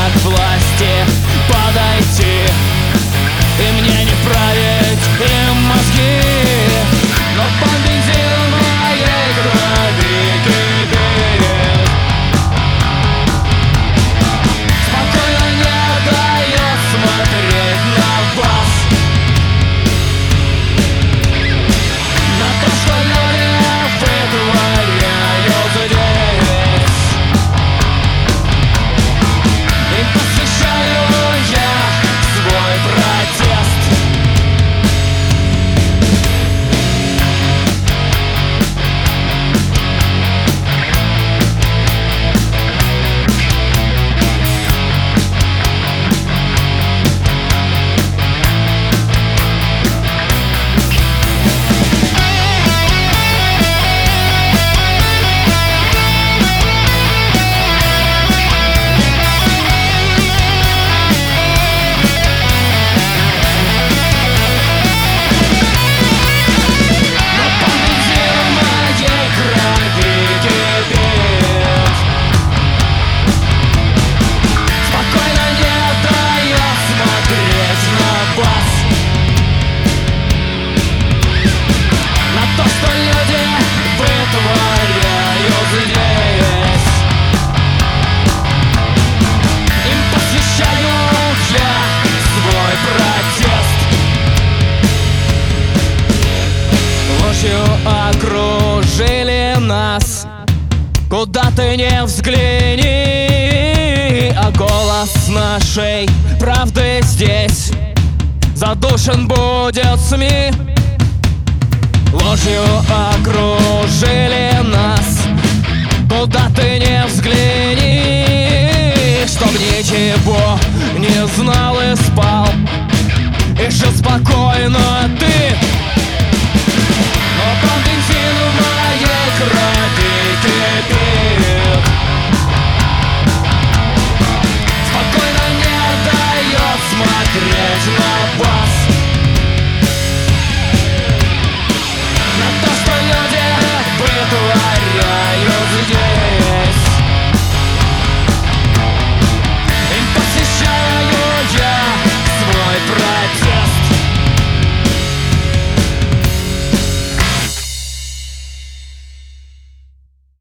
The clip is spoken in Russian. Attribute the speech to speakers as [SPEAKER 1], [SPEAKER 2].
[SPEAKER 1] к власти подойти, и мне не править им мозги. Но бензин моей крови кипит, спокойно не дает смотреть на вас, на то, что люди вытворяют здесь. Им посвящаю я свой протест. Окружили нас, куда ты не взгляни, а голос нашей правды здесь задушен будет СМИ. Ложью окружили нас, куда ты не взгляни, чтоб ничего не знал и спал, и жил спокойно ты.